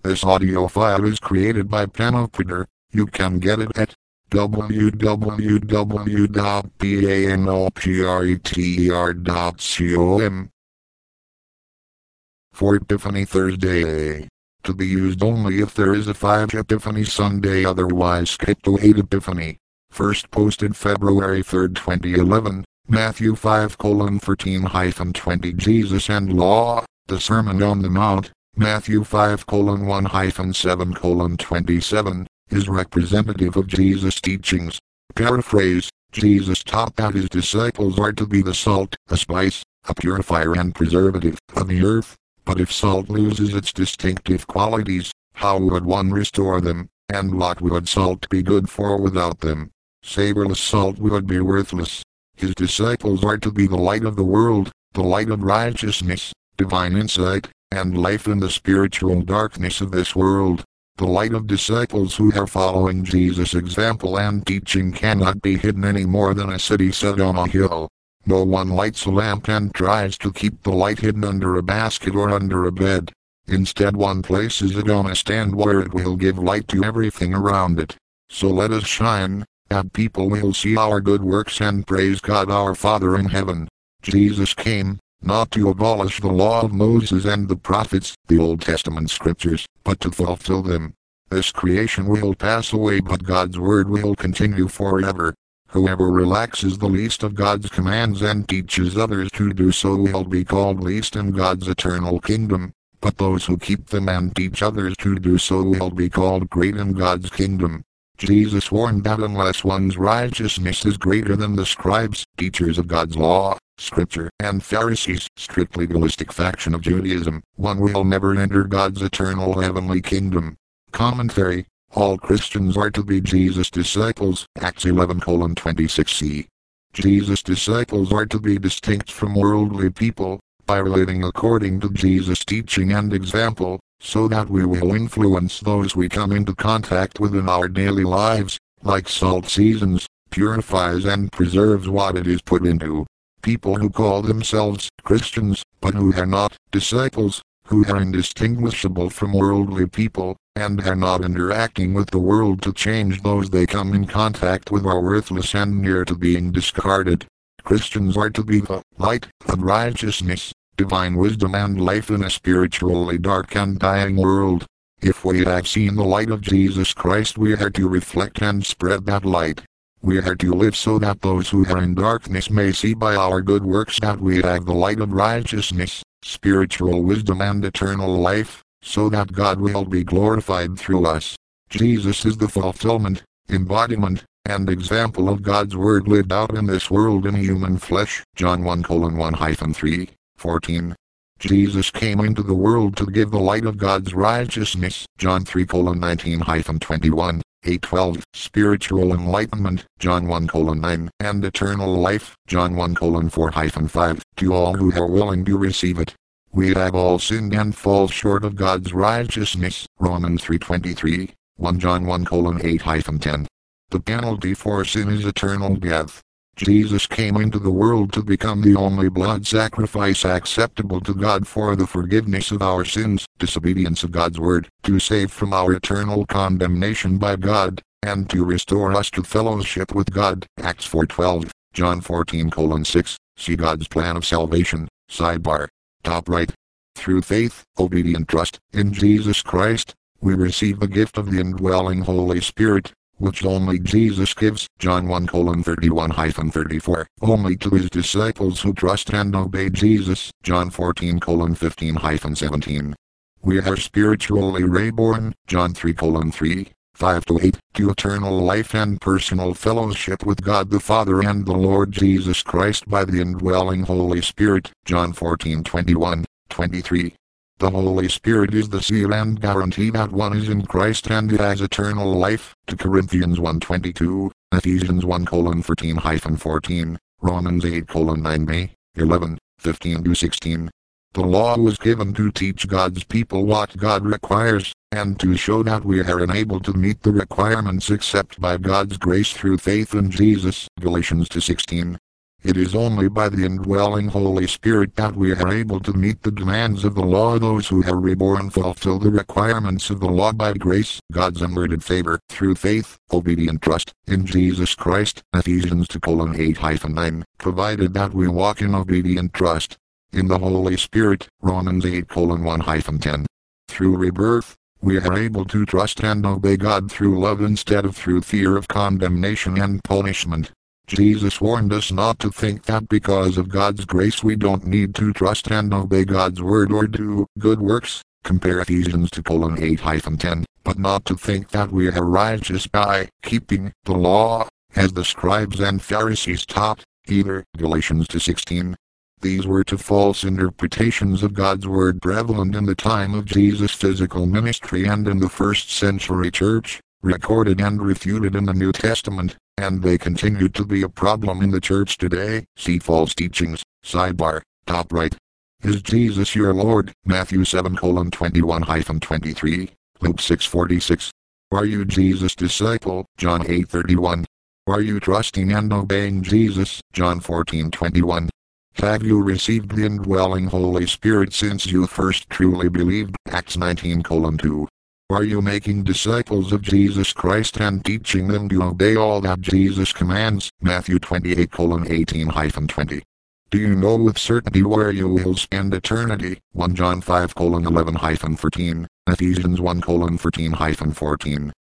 This audio file is created by Panopter. You can get it at www.panopter.com. For Epiphany Thursday. To be used only if there is a 5 Epiphany Sunday, otherwise skip to 8 Epiphany. First posted February 3, 2011, Matthew 5:13-20 Jesus and Law, the Sermon on the Mount, Matthew 5:1-7:27, is representative of Jesus' teachings. Paraphrase, Jesus taught that his disciples are to be the salt, a spice, a purifier and preservative of the earth. But if salt loses its distinctive qualities, how would one restore them, and what would salt be good for without them? Savorless salt would be worthless. His disciples are to be the light of the world, the light of righteousness, divine insight, and life in the spiritual darkness of this world. The light of disciples who are following Jesus' example and teaching cannot be hidden any more than a city set on a hill. No one lights a lamp and tries to keep the light hidden under a basket or under a bed. Instead, one places it on a stand where it will give light to everything around it. So let us shine, that people will see our good works and praise God our Father in heaven. Jesus came, not to abolish the law of Moses and the prophets, the Old Testament scriptures, but to fulfill them. This creation will pass away, but God's word will continue forever. Whoever relaxes the least of God's commands and teaches others to do so will be called least in God's eternal kingdom, but those who keep them and teach others to do so will be called great in God's kingdom. Jesus warned that unless one's righteousness is greater than the scribes, teachers of God's law, scripture, and Pharisees, strict legalistic faction of Judaism, one will never enter God's eternal heavenly kingdom. Commentary. All Christians are to be Jesus' disciples, Acts 11:26c. Jesus' disciples are to be distinct from worldly people, by living according to Jesus' teaching and example, so that we will influence those we come into contact with in our daily lives, like salt seasons, purifies and preserves what it is put into. People who call themselves Christians, but who are not disciples, who are indistinguishable from worldly people, and are not interacting with the world to change those they come in contact with, are worthless and near to being discarded. Christians are to be the light of righteousness, divine wisdom and life in a spiritually dark and dying world. If we have seen the light of Jesus Christ, we are to reflect and spread that light. We are to live so that those who are in darkness may see by our good works that we have the light of righteousness, spiritual wisdom and eternal life, so that God will be glorified through us. Jesus is the fulfillment, embodiment, and example of God's word lived out in this world in human flesh. John 1:1-3:14. Jesus came into the world to give the light of God's righteousness. John 3:19-21. 8:12, spiritual enlightenment, John 1:9, and eternal life, John 1:4-5, to all who are willing to receive it. We have all sinned and fall short of God's righteousness, Romans 3:23, 1 John 1:8-10. The penalty for sin is eternal death. Jesus came into the world to become the only blood sacrifice acceptable to God for the forgiveness of our sins, disobedience of God's word, to save from our eternal condemnation by God, and to restore us to fellowship with God. Acts 4:12, John 14:6. See God's plan of salvation. Sidebar. Top right. Through faith, obedient trust, in Jesus Christ, we receive the gift of the indwelling Holy Spirit, which only Jesus gives. John 1:31-34. Only to his disciples who trust and obey Jesus. John 14:15-17. We are spiritually reborn. John 3:3-5-8, to eternal life and personal fellowship with God the Father and the Lord Jesus Christ by the indwelling Holy Spirit. John 14:21-23. The Holy Spirit is the seal and guarantee that one is in Christ and has eternal life. To Corinthians 1:22, Ephesians 1:13-14, Romans 8:9b, 11, 15-16. The law was given to teach God's people what God requires, and to show that we are unable to meet the requirements except by God's grace through faith in Jesus. Galatians 2:16. It is only by the indwelling Holy Spirit that we are able to meet the demands of the law. Those who are reborn fulfill the requirements of the law by grace, God's unmerited favor, through faith, obedient trust, in Jesus Christ, Ephesians 2:8-9, provided that we walk in obedient trust in the Holy Spirit, Romans 8:1-10. Through rebirth, we are able to trust and obey God through love instead of through fear of condemnation and punishment. Jesus warned us not to think that because of God's grace we don't need to trust and obey God's word or do good works, compare Ephesians 2:8-10, but not to think that we are righteous by keeping the law, as the scribes and Pharisees taught, either, Galatians 2:16. These were two false interpretations of God's word prevalent in the time of Jesus' physical ministry and in the first century church, recorded and refuted in the New Testament, and they continue to be a problem in the church today. See false teachings, sidebar, top right. Is Jesus your Lord? Matthew 7:21-23, Luke 6:46. Are you Jesus' disciple? John 8:31. Are you trusting and obeying Jesus? John 14:21. Have you received the indwelling Holy Spirit since you first truly believed? Acts 19:2. Are you making disciples of Jesus Christ and teaching them to obey all that Jesus commands? Matthew 28:18-20. Do you know with certainty where you will spend eternity? 1 John 5:11-14, Ephesians 1:13-14.